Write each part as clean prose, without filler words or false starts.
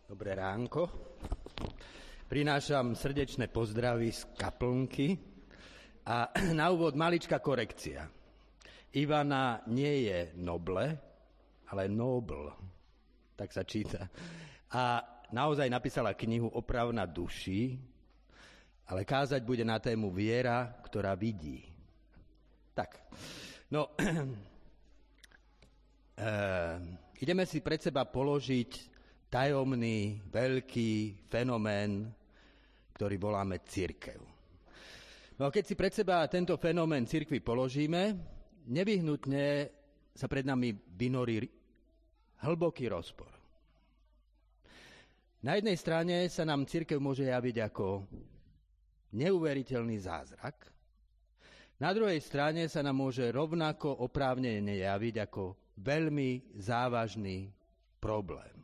Dobré ránko. Prinášam srdečné pozdravy z kaplnky a na úvod maličká korekcia. Ivana nie je noble, ale nobl. Tak sa číta. A naozaj napísala knihu Oprav na duši, ale kázať bude na tému Viera, ktorá vidí. Tak, no, ideme si pred seba položiť tajomný, veľký fenomén, ktorý voláme cirkev. No a keď si pred seba tento fenomén cirkvi položíme, nevyhnutne sa pred nami vynorí hlboký rozpor. Na jednej strane sa nám cirkev môže javiť ako neuveriteľný zázrak, na druhej strane sa nám môže rovnako oprávnene javiť ako veľmi závažný problém.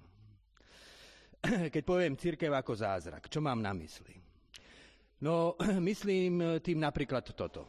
Keď poviem cirkev ako zázrak, čo mám na mysli? No, myslím tým napríklad toto.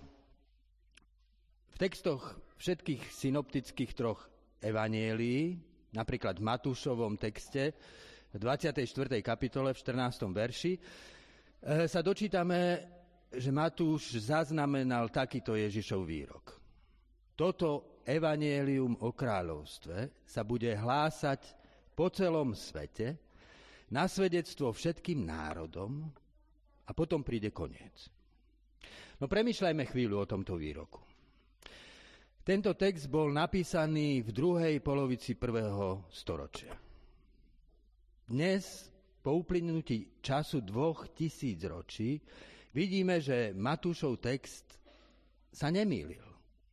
V textoch všetkých synoptických troch evanielií, napríklad v Matúšovom texte, v 24. kapitole, v 14. verši, sa dočítame, že Matúš zaznamenal takýto Ježišov výrok. Toto evanielium o kráľovstve sa bude hlásať po celom svete, na svedectvo všetkým národom a potom príde koniec. No premýšľajme chvíľu o tomto výroku. Tento text bol napísaný v druhej polovici 1. storočia. Dnes, po uplynutí času 2000 ročí, vidíme, že Matúšov text sa nemýlil.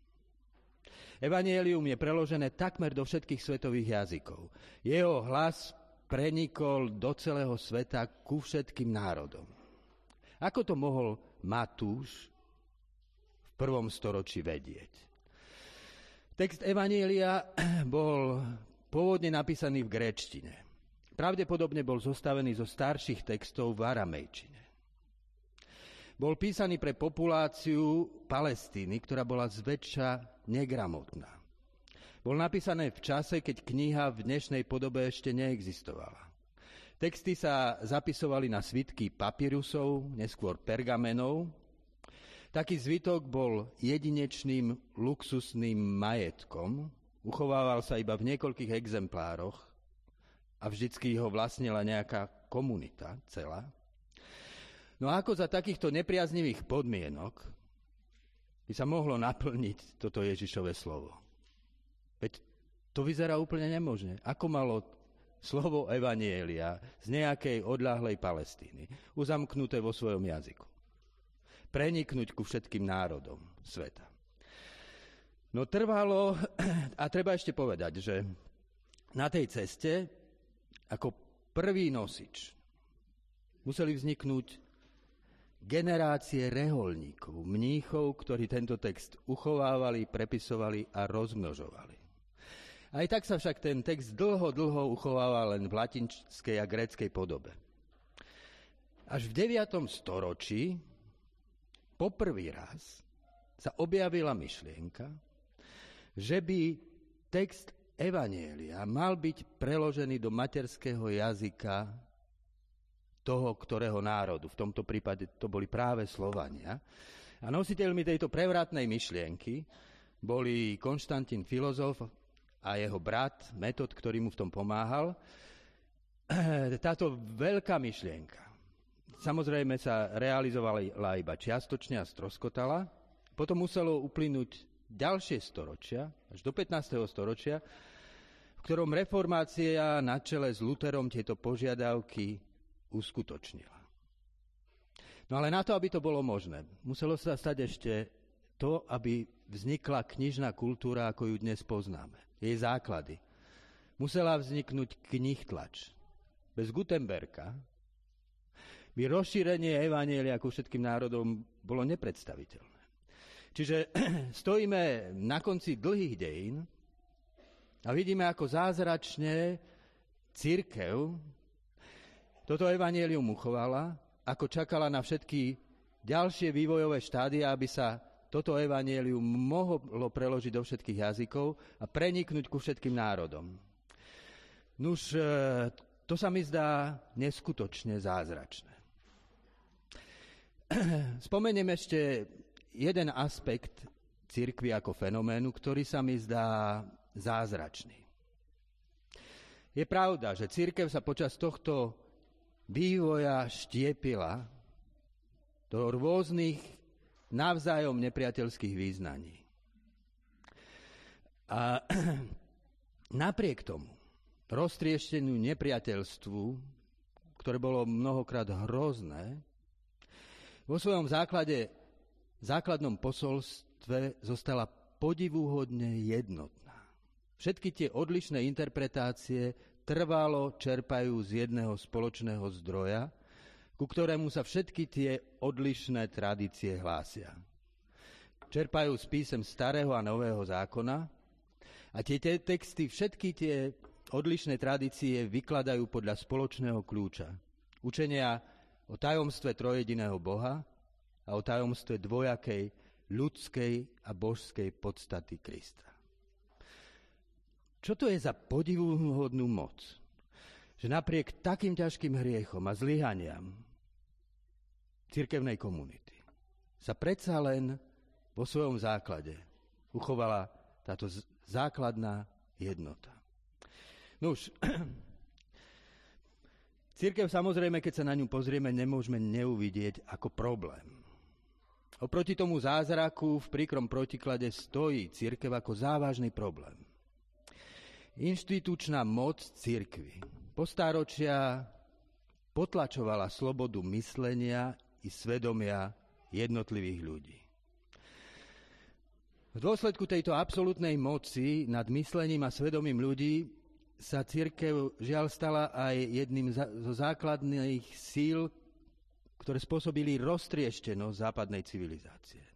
Evangelium je preložené takmer do všetkých svetových jazykov. Jeho hlas prenikol do celého sveta ku všetkým národom. Ako to mohol Matúš v 1. storočí vedieť? Text Evanjelia bol pôvodne napísaný v gréčtine. Pravdepodobne bol zostavený zo starších textov v aramejčine. Bol písaný pre populáciu Palestíny, ktorá bola zväčša negramotná. Bol napísané v čase, keď kniha v dnešnej podobe ešte neexistovala. Texty sa zapisovali na svitky papyrusov, neskôr pergamenov. Taký zvitok bol jedinečným luxusným majetkom, uchovával sa iba v niekoľkých exemplároch a vždycky ho vlastnila nejaká komunita celá. No a ako za takýchto nepriaznivých podmienok by sa mohlo naplniť toto Ježišove slovo? Veď to vyzerá úplne nemožne. Ako malo slovo Evanjelia z nejakej odľahlej Palestíny, uzamknuté vo svojom jazyku, preniknúť ku všetkým národom sveta? No trvalo, a treba ešte povedať, že na tej ceste ako prvý nosič museli vzniknúť generácie reholníkov, mníchov, ktorí tento text uchovávali, prepisovali a rozmnožovali. Aj tak sa však ten text dlho uchovával len v latinskej a gréckej podobe. Až v 9. storočí poprvý raz sa objavila myšlienka, že by text Evanjelia mal byť preložený do materského jazyka toho, ktorého národu. V tomto prípade to boli práve Slovania. A nositeľmi tejto prevratnej myšlienky boli Konštantín filozof a jeho brat Metod, ktorý mu v tom pomáhal. Táto veľká myšlienka samozrejme sa realizovala iba čiastočne a stroskotala. Potom muselo uplynúť ďalšie storočia, až do 15. storočia, v ktorom reformácia na čele s Lutherom tieto požiadavky uskutočnila. No ale na to, aby to bolo možné, muselo sa stať ešte to, aby vznikla knižná kultúra, ako ju dnes poznáme. Jej základy. Musela vzniknúť knihtlač. Bez Gutenberga by rozšírenie Evanjelia ku všetkým národom bolo nepredstaviteľné. Čiže stojíme na konci dlhých dejín a vidíme, ako zázračne cirkev toto evanjelium uchovala, ako čakala na všetky ďalšie vývojové štádia, aby sa toto evanjelium mohlo preložiť do všetkých jazykov a preniknúť ku všetkým národom. Nuž, To sa mi zdá neskutočne zázračné. Spomeniem ešte jeden aspekt cirkvi ako fenoménu, ktorý sa mi zdá zázračný. Je pravda, že cirkev sa počas tohto vývoja štiepila do rôznych navzájom nepriateľských význaní. A napriek tomu roztriešteniu nepriateľstvu, ktoré bolo mnohokrát hrozné, vo svojom základnom posolstve zostala podivuhodne jednotná. Všetky tie odlišné interpretácie trvalo čerpajú z jedného spoločného zdroja, ku ktorému sa všetky tie odlišné tradície hlásia. Čerpajú z písem Starého a Nového zákona a tie texty, všetky tie odlišné tradície vykladajú podľa spoločného kľúča. Učenia o tajomstve trojjediného Boha a o tajomstve dvojakej ľudskej a božskej podstaty Krista. Čo to je za podivuhodnú moc? Že napriek takým ťažkým hriechom a zlyhaniam cirkevnej komunity sa predsa len vo svojom základe uchovala táto základná jednota. Nuž, cirkev samozrejme, keď sa na ňu pozrieme, nemôžeme neuvidieť ako problém. Oproti tomu zázraku v príkrom protiklade stojí cirkev ako závažný problém. Inštitučná moc cirkvi po stáročia potlačovala slobodu myslenia i svedomia jednotlivých ľudí. V dôsledku tejto absolútnej moci nad myslením a svedomím ľudí sa cirkev žiaľ stala aj jedným zo základných síl, ktoré spôsobili roztrieštenosť západnej civilizácie.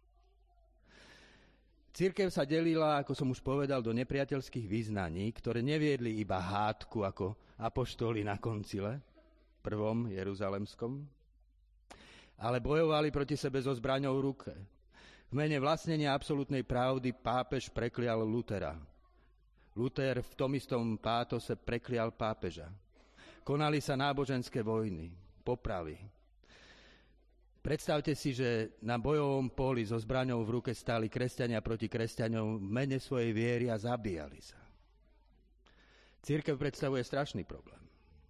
Cirkev sa delila, ako som už povedal, do nepriateľských vyznaní, ktoré neviedli iba hádku ako apoštoli na koncile, prvom jeruzalemskom, ale bojovali proti sebe so zbraňou v ruke. V mene vlastnenia absolútnej pravdy pápež preklial Lutera. Luther v tom istom pátose preklial pápeža. Konali sa náboženské vojny, popravy. Predstavte si, že na bojovom poli so zbraňou v ruke stáli kresťania proti kresťaňom v mene svojej viery a zabíjali sa. Cirkev predstavuje strašný problém.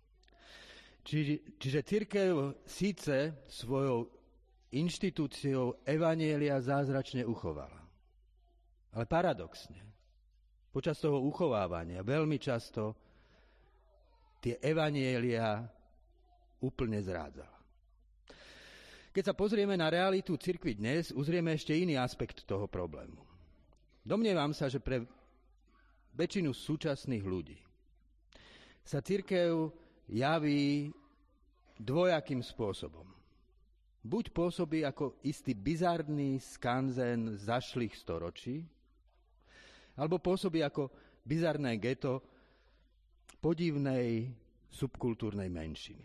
Čiže cirkev síce svojou inštitúciou evanjelia zázračne uchovala. Ale paradoxne, počas toho uchovávania veľmi často tie evanjelia úplne zrádzala. Keď sa pozrieme na realitu cirkvi dnes, uzrieme ešte iný aspekt toho problému. Domnievam sa, že pre väčšinu súčasných ľudí sa cirkev javí dvojakým spôsobom. Buď pôsobí ako istý bizarný skanzen zašlých storočí, alebo pôsobí ako bizarné geto podivnej subkultúrnej menšiny.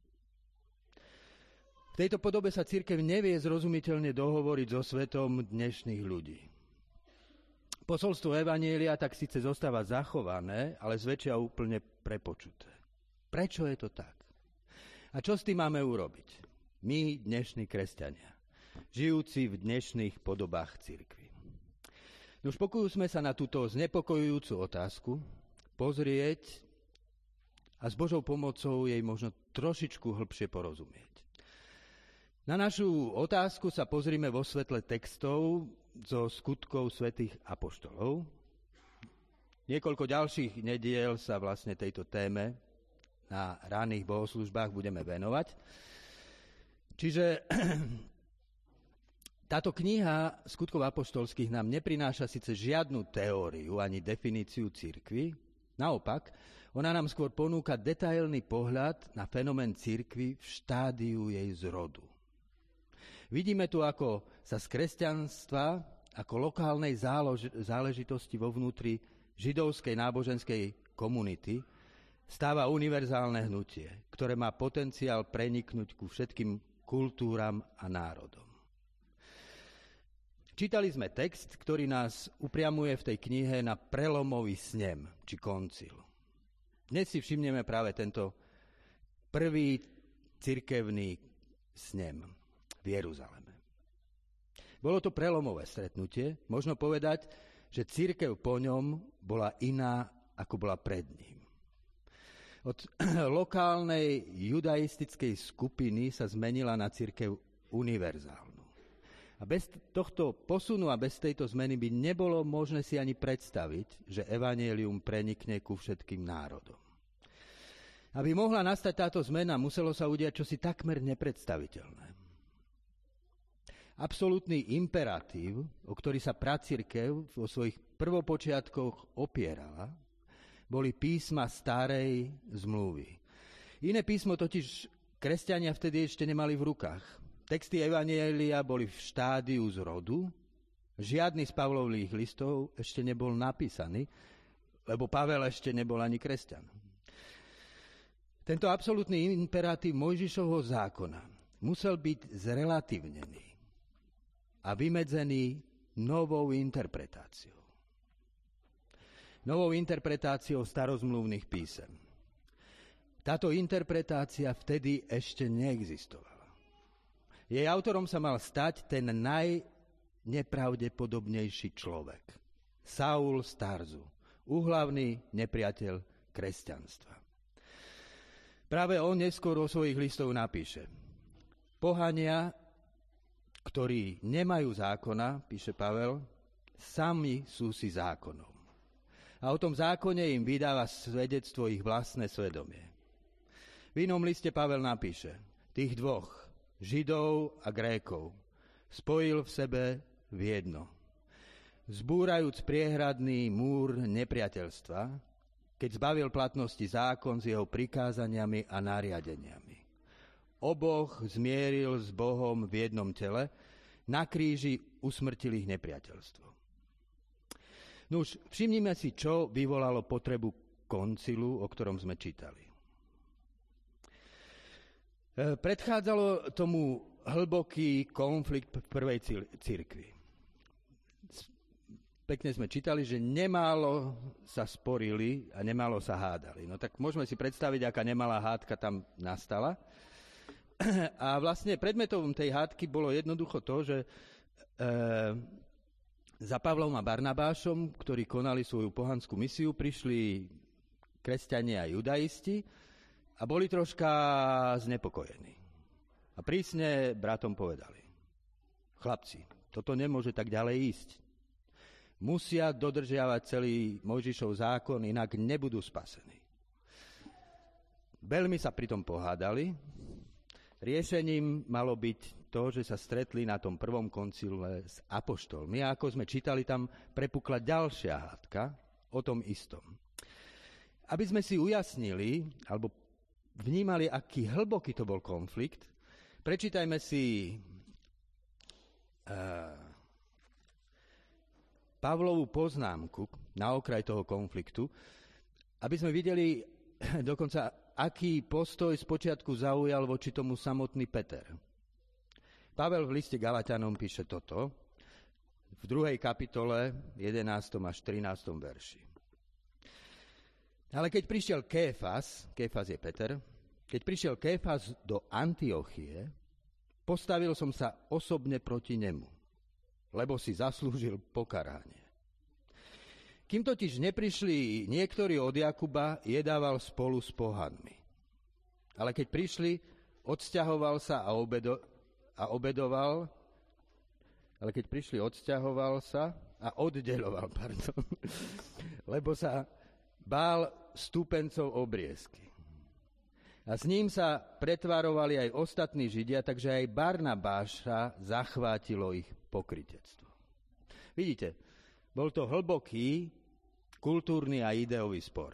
V tejto podobe sa cirkev nevie zrozumiteľne dohovoriť so svetom dnešných ľudí. Posolstvo evanjelia tak síce zostáva zachované, ale zväčša úplne prepočuté. Prečo je to tak? A čo s tým máme urobiť? My, dnešní kresťania, žijúci v dnešných podobách cirkvi. Už pokúsme sa na túto znepokojujúcu otázku pozrieť a s Božou pomocou jej možno trošičku hlbšie porozumieť. Na našu otázku sa pozrime vo svetle textov zo skutkov svätých apoštolov. Niekoľko ďalších nediel sa vlastne tejto téme na ranných bohoslúžbách budeme venovať. Čiže táto kniha skutkov apoštolských nám neprináša síce žiadnu teóriu ani definíciu cirkvi, naopak, ona nám skôr ponúka detailný pohľad na fenomén cirkvi v štádiu jej zrodu. Vidíme tu, ako sa z kresťanstva, ako lokálnej záležitosti vo vnútri židovskej náboženskej komunity stáva univerzálne hnutie, ktoré má potenciál preniknúť ku všetkým kultúram a národom. Čítali sme text, ktorý nás upriamuje v tej knihe na prelomový snem, či koncil. Dnes si všimneme práve tento prvý cirkevný snem v Jeruzaleme. Bolo to prelomové stretnutie. Možno povedať, že cirkev po ňom bola iná, ako bola pred ním. Od lokálnej judaistickej skupiny sa zmenila na cirkev univerzálnu. A bez tohto posunu a bez tejto zmeny by nebolo možné si ani predstaviť, že evanjelium prenikne ku všetkým národom. Aby mohla nastať táto zmena, muselo sa udiať čosi takmer nepredstaviteľné. Absolútny imperatív, o ktorý sa pracirkev vo svojich prvopočiatkoch opierala, boli písma starej zmluvy. Iné písmo totiž kresťania vtedy ešte nemali v rukách. Texty evanjelia boli v štádiu zrodu, žiadny z Pavlových listov ešte nebol napísaný, lebo Pavel ešte nebol ani kresťan. Tento absolútny imperatív Mojžišovho zákona musel byť zrelatívnený a vymedzený novou interpretáciou. Novou interpretáciou starozmluvných písem. Táto interpretácia vtedy ešte neexistovala. Jej autorom sa mal stať ten najnepravdepodobnejší človek. Saul z Tarzu, úhlavný nepriateľ kresťanstva. Práve on neskôr vo svojich listoch napíše: Pohania, ktorí nemajú zákona, píše Pavel, sami sú si zákonom. A o tom zákone im vydáva svedectvo ich vlastné svedomie. V inom liste Pavel napíše: tých dvoch, Židov a Grékov, spojil v sebe v jedno, zbúrajúc priehradný múr nepriateľstva, keď zbavil platnosti zákon s jeho prikázaniami a nariadeniami. Oboch zmieril s Bohom v jednom tele, na kríži usmrtil ich nepriateľstvo. Nuž, všimnime si, čo vyvolalo potrebu koncilu, o ktorom sme čítali. Predchádzalo tomu hlboký konflikt v prvej cirkvi. Pekne sme čítali, že nemálo sa sporili a nemálo sa hádali. No tak môžeme si predstaviť, aká nemalá hádka tam nastala. A vlastne predmetom tej hádky bolo jednoducho to, že za Pavlom a Barnabášom, ktorí konali svoju pohanskú misiu, prišli kresťania a judaisti a boli troška znepokojení. A prísne bratom povedali: chlapci, toto nemôže tak ďalej ísť. Musia dodržiavať celý Mojžišov zákon, inak nebudú spasení. Veľmi sa pritom pohádali. Riešením malo byť to, že sa stretli na tom prvom koncile s apoštolmi. A ako sme čítali, tam prepukla ďalšia hádka o tom istom. Aby sme si ujasnili, alebo vnímali, aký hlboký to bol konflikt, prečítajme si Pavlovú poznámku na okraj toho konfliktu, aby sme videli dokonca, aký postoj spočiatku zaujal voči tomu samotný Peter. Pavel v liste Galatianom píše toto, v 2. kapitole, 11. až 13. verši. Ale keď prišiel Kéfas je Peter, keď prišiel Kéfas do Antiochie, postavil som sa osobne proti nemu, lebo si zaslúžil pokarhanie. Kým totiž neprišli niektorí od Jakuba, jedával spolu s pohanmi. Ale keď prišli, odsťahoval sa a obedoval, ale keď prišli, odsťahoval sa a oddeľoval, lebo sa bál stúpencov obriezky. A s ním sa pretvarovali aj ostatní Židia, takže aj Barnabáša zachvátilo ich pokrytectvo. Vidíte, bol to hlboký kultúrny a ideový spor.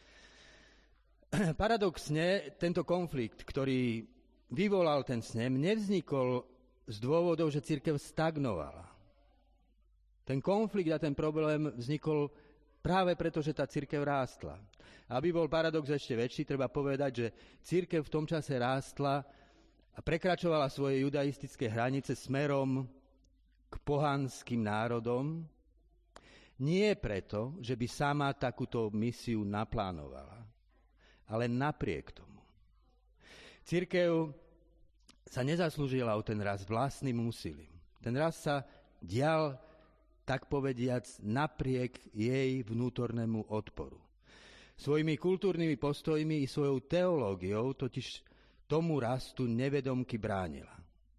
Paradoxne, tento konflikt, ktorý vyvolal ten snem, nevznikol z dôvodov, že cirkev stagnovala. Ten konflikt a ten problém vznikol práve preto, že tá cirkev rástla. Aby bol paradox ešte väčší, treba povedať, že cirkev v tom čase rástla a prekračovala svoje judaistické hranice smerom k pohanským národom, nie preto, že by sama takúto misiu naplánovala, ale napriek tomu. Cirkev sa nezaslúžila o ten rast vlastným úsilím. Ten rast sa dial, tak povediac, napriek jej vnútornému odporu. Svojimi kultúrnymi postojmi i svojou teológiou totiž tomu rastu nevedomky bránila.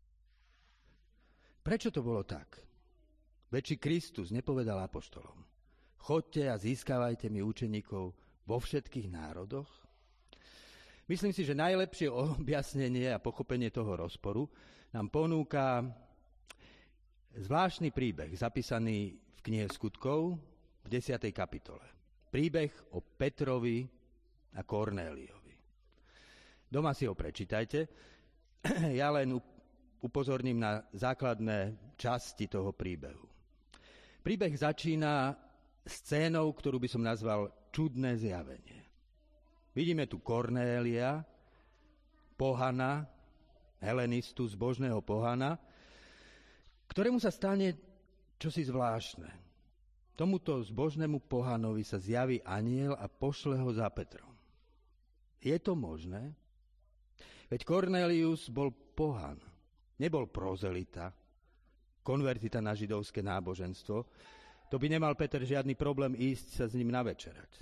Prečo to bolo tak? Veď či Kristus nepovedal apoštolom: choďte a získavajte mi učeníkov vo všetkých národoch? Myslím si, že najlepšie objasnenie a pochopenie toho rozporu nám ponúka zvláštny príbeh, zapísaný v knihe Skutkov v 10. kapitole. Príbeh o Petrovi a Kornéliovi. Doma si ho prečítajte. Ja len upozorním na základné časti toho príbehu. Príbeh začína scénou, ktorú by som nazval čudné zjavenie. Vidíme tu Kornélia, pohana, helenistu, zbožného pohana, ktorému sa stane čosi zvláštne. Tomuto zbožnému pohanovi sa zjaví anjel a pošle ho za Petrom. Je to možné? Veď Kornélius bol pohan, nebol prozelita, konvertita na židovské náboženstvo. To by nemal Peter žiadny problém ísť sa s ním navečerať.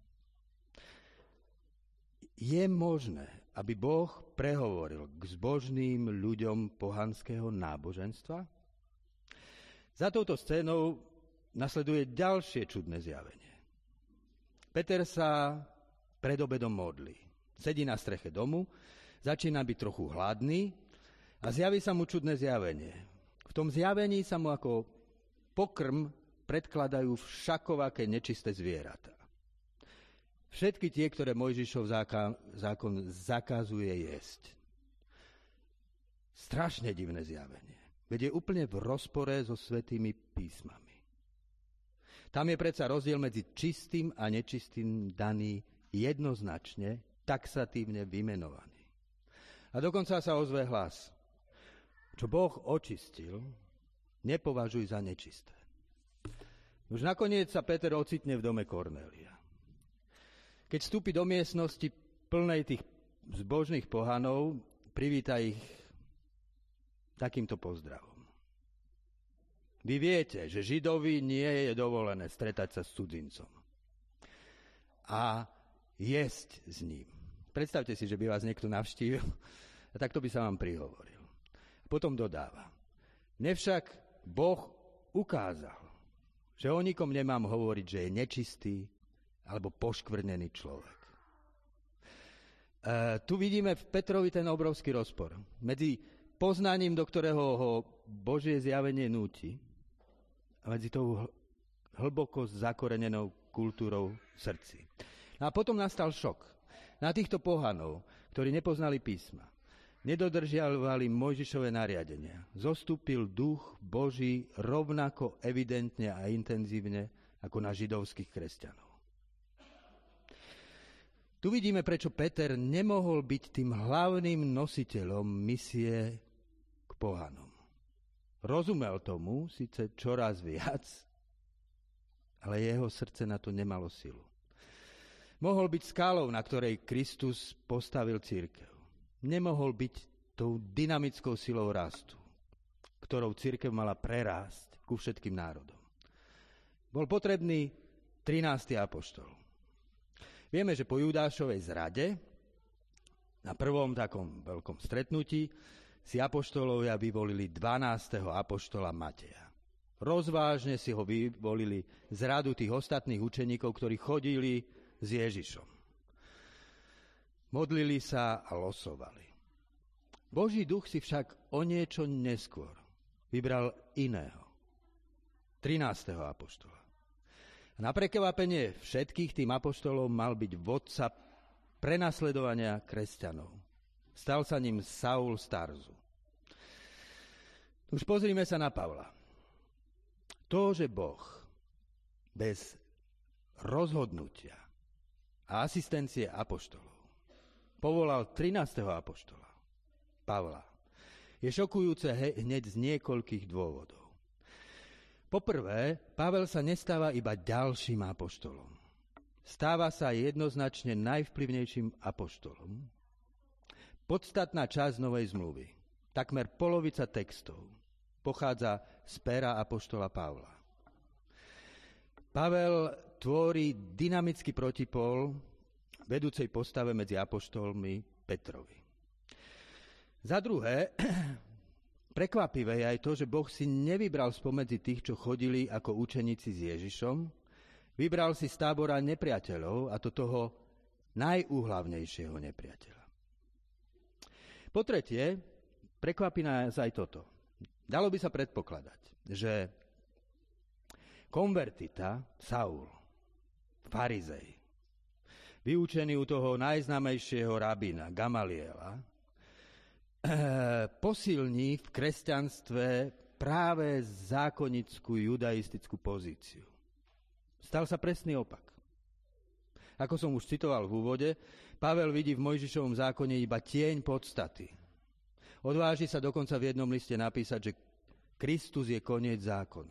Je možné, aby Boh prehovoril k zbožným ľuďom pohanského náboženstva? Za touto scénou nasleduje ďalšie čudné zjavenie. Peter sa pred obedom modlí. Sedí na streche domu, začína byť trochu hladný a zjaví sa mu čudné zjavenie. V tom zjavení sa mu ako pokrm predkladajú všakovaké nečisté zvieratá. Všetky tie, ktoré Mojžišov zákon zakazuje jesť. Strašne divné zjavenie. Veď je úplne v rozpore so svätými písmami. Tam je predsa rozdiel medzi čistým a nečistým daný jednoznačne, taxatívne vymenovaný. A dokonca sa ozve hlas: čo Boh očistil, nepovažuj za nečisté. Už nakoniec sa Peter ocitne v dome Kornélia. Keď vstúpi do miestnosti plnej tých zbožných pohanov, privíta ich takýmto pozdravom. Vy viete, že Židovi nie je dovolené stretať sa s cudzincom a jesť s ním. Predstavte si, že by vás niekto navštívil a takto by sa vám prihovoril. Potom dodáva: mne však Boh ukázal, že o nikom nemám hovoriť, že je nečistý alebo poškvrnený človek. Tu vidíme v Petrovi ten obrovský rozpor medzi poznaním, do ktorého ho Božie zjavenie núti, a medzi tou hlboko zakorenenou kultúrou v srdci. A potom nastal šok na týchto pohanov, ktorí nepoznali písma, nedodržiavali Mojžišové nariadenia. Zostúpil duch Boží rovnako evidentne a intenzívne ako na židovských kresťanov. Tu vidíme, prečo Peter nemohol byť tým hlavným nositeľom misie k pohanom. Rozumel tomu síce čoraz viac, ale jeho srdce na to nemalo silu. Mohol byť skalou, na ktorej Kristus postavil cirkev. Nemohol byť tou dynamickou silou rastu, ktorou cirkev mala prerásť ku všetkým národom. Bol potrebný 13. apoštol. Vieme, že po Judášovej zrade, na prvom takom veľkom stretnutí, si apoštolovia vyvolili 12. apoštola Mateja. Rozvážne si ho vyvolili z radu tých ostatných učeníkov, ktorí chodili s Ježišom. Modlili sa a losovali. Boží duch si však o niečo neskôr vybral iného, 13. apoštola. Na prekvapenie všetkých tým apoštolom mal byť vodca prenasledovania kresťanov. Stal sa ním Saul z Tarzu. Už pozrime sa na Pavla. To, že Boh bez rozhodnutia a asistencie apoštolov povolal 13. apoštola, Pavla, je šokujúce hneď z niekoľkých dôvodov. Poprvé, Pavel sa nestáva iba ďalším apoštolom. Stáva sa jednoznačne najvplyvnejším apoštolom. Podstatná časť Novej zmluvy, takmer polovica textov, pochádza z pera apoštola Pavla. Pavel tvorí dynamický protipól vedúcej postave medzi apoštolmi Petrovi. Za druhé, prekvapivé je aj to, že Boh si nevybral spomedzi tých, čo chodili ako učeníci s Ježišom, vybral si z tábora nepriateľov, a to toho najúhlavnejšieho nepriateľa. Po tretie, prekvapí nás aj toto. Dalo by sa predpokladať, že konvertita, Saul, farizej, vyučený u toho najznámejšieho rabína, Gamaliela, posilní v kresťanstve práve zákonickú judaistickú pozíciu. Stal sa presný opak. Ako som už citoval v úvode, Pavel vidí v Mojžišovom zákone iba tieň podstaty. Odváži sa dokonca v jednom liste napísať, že Kristus je koniec zákona.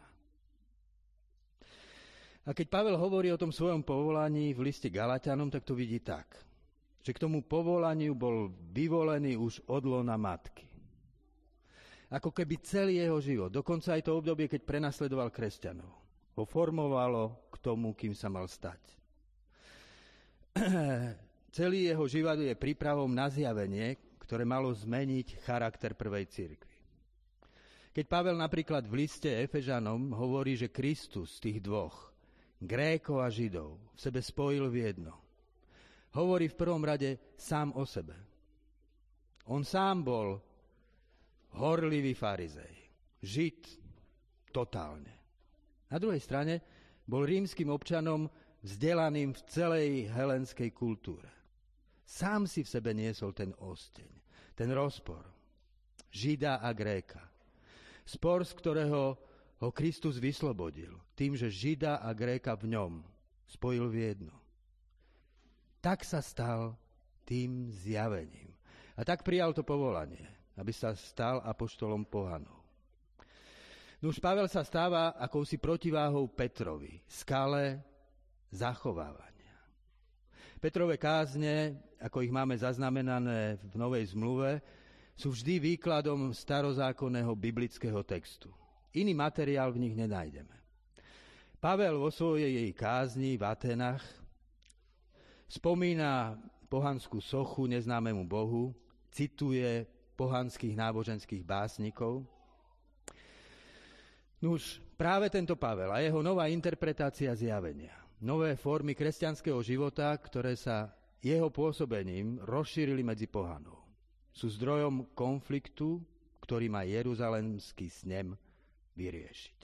A keď Pavel hovorí o tom svojom povolaní v liste Galatianom, tak to vidí tak, že k tomu povolaniu bol vyvolený už od lona matky. Ako keby celý jeho život, dokonca aj to obdobie, keď prenasledoval kresťanov, ho formovalo k tomu, kým sa mal stať. Celý jeho život je prípravom na zjavenie, ktoré malo zmeniť charakter prvej cirkvi. Keď Pavel napríklad v liste Efežanom hovorí, že Kristus z tých dvoch, Grékov a Židov, v sebe spojil v jedno, hovorí v prvom rade sám o sebe. On sám bol horlivý farizej, Žid totálne. Na druhej strane bol rímskym občanom vzdelaným v celej helenskej kultúre. Sám si v sebe niesol ten osteň, ten rozpor Žida a Gréka. Spor, z ktorého ho Kristus vyslobodil, tým, že Žida a Gréka v ňom spojil v jedno. Tak sa stal tým zjavením. A tak prijal to povolanie, aby sa stal apoštolom pohanov. Nuž Pavel sa stáva akousi protiváhou Petrovi, skale zachovávania. Petrove kázne, ako ich máme zaznamenané v Novej zmluve, sú vždy výkladom starozákonného biblického textu. Iný materiál v nich nenájdeme. Pavel vo svojej kázni v Atenách spomína pohanskú sochu neznámemu Bohu, cituje pohanských náboženských básnikov. Nuž, práve tento Pavel a jeho nová interpretácia zjavenia, nové formy kresťanského života, ktoré sa jeho pôsobením rozšírili medzi pohanov, sú zdrojom konfliktu, ktorý má jeruzalemský snem vyriešiť.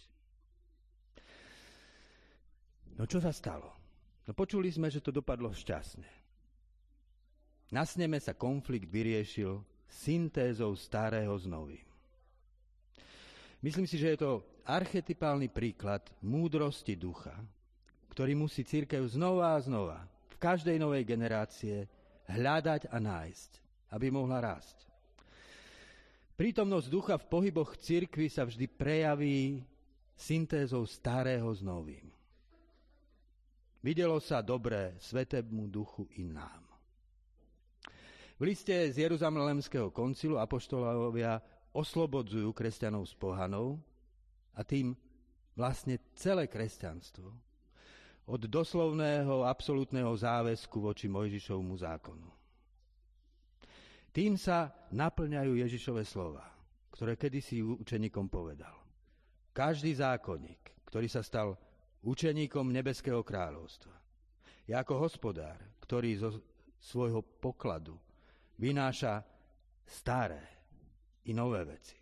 No čo sa stalo? No počuli sme, že to dopadlo šťastne. Na sneme sa konflikt vyriešil syntézou starého s novým. Myslím si, že je to archetypálny príklad múdrosti ducha, ktorý musí cirkev znova a znova, v každej novej generácie, hľadať a nájsť, aby mohla rásť. Prítomnosť ducha v pohyboch cirkvi sa vždy prejaví syntézou starého s novým. Videlo sa dobré Svätému duchu i nám. V liste z Jeruzalemského koncilu apoštolovia oslobodzujú kresťanov z pohanov a tým vlastne celé kresťanstvo od doslovného absolútneho záväzku voči Mojžišovmu zákonu. Tým sa naplňajú Ježišove slova, ktoré kedysi učeníkom povedal. Každý zákonník, ktorý sa stal učeníkom nebeského kráľovstva, je ako hospodár, ktorý zo svojho pokladu vynáša staré i nové veci.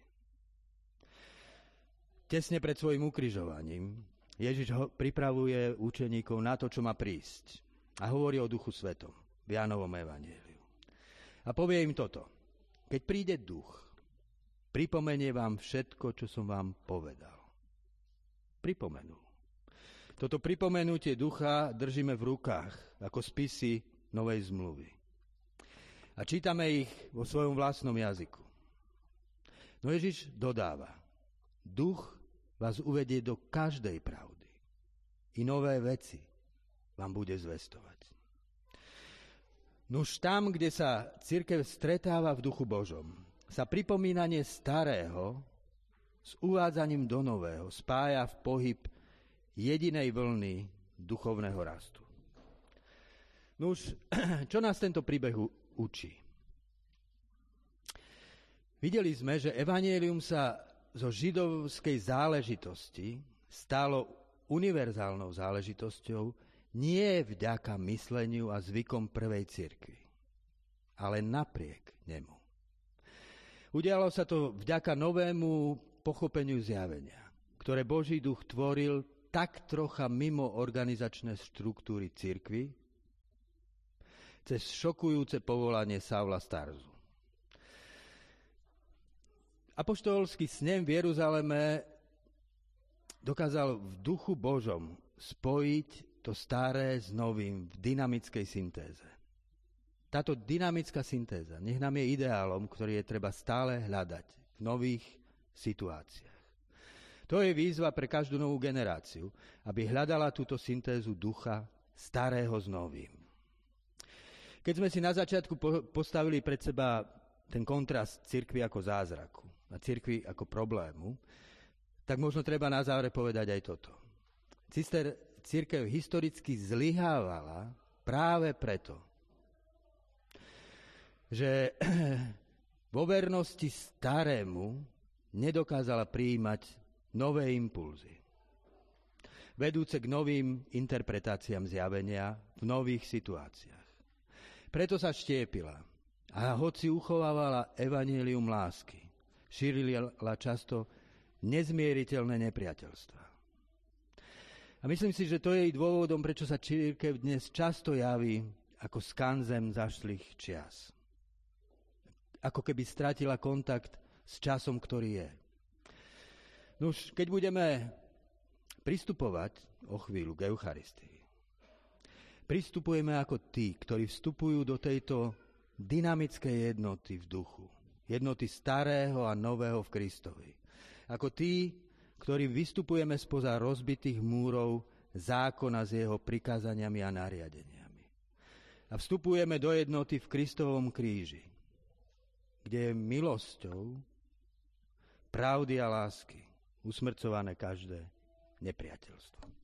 Tesne pred svojim ukrižovaním Ježiš pripravuje učeníkov na to, čo má prísť, a hovorí o Duchu Svetom v Jánovom evanjeliu. A povie im toto: keď príde Duch, pripomenie vám všetko, čo som vám povedal. Pripomenul. Toto pripomenutie Ducha držíme v rukách ako spisy Novej zmluvy. A čítame ich vo svojom vlastnom jazyku. No Ježiš dodáva: Duch vás uvedie do každej pravdy. I nové veci vám bude zvestovať. Nuž tam, kde sa cirkev stretáva v duchu Božom, sa pripomínanie starého s uvádzaním do nového spája v pohyb jedinej vlny duchovného rastu. Nuž, čo nás tento príbeh učí? Videli sme, že evanjelium sa zo židovskej záležitosti stalo univerzálnou záležitosťou nie vďaka mysleniu a zvykom prvej cirkvi, ale napriek nemu. Udialo sa to vďaka novému pochopeniu zjavenia, ktoré Boží duch tvoril tak trocha mimo organizačné štruktúry cirkvi, cez šokujúce povolanie Saula z Tarzu. Apoštolský snem v Jeruzaleme dokázal v duchu Božom spojiť to staré s novým v dynamickej syntéze. Táto dynamická syntéza nech nám je ideálom, ktorý je treba stále hľadať v nových situáciách. To je výzva pre každú novú generáciu, aby hľadala túto syntézu ducha starého s novým. Keď sme si na začiatku postavili pred seba ten kontrast cirkvi ako zázraku a cirkvi ako problému, tak možno treba na záver povedať aj toto. Cirkev historicky zlyhávala práve preto, že vo vernosti starému nedokázala prijímať nové impulzy, vedúce k novým interpretáciám zjavenia v nových situáciách. Preto sa štiepila a hoci uchovávala evanjelium lásky, šírila často nezmieriteľné nepriateľstva. A myslím si, že to je i dôvodom, prečo sa cirkev dnes často javí ako skanzen zašlých čias. Ako keby stratila kontakt s časom, ktorý je. Nuž, keď budeme pristupovať o chvíľu k Eucharistii, pristupujeme ako tí, ktorí vstupujú do tejto dynamickej jednoty v duchu. Jednoty starého a nového v Kristovi. Ako tí, ktorí vystupujeme spoza rozbitých múrov zákona s jeho prikázaniami a nariadeniami. A vstupujeme do jednoty v Kristovom kríži, kde je milosťou, pravdy a lásky usmrcované každé nepriateľstvo.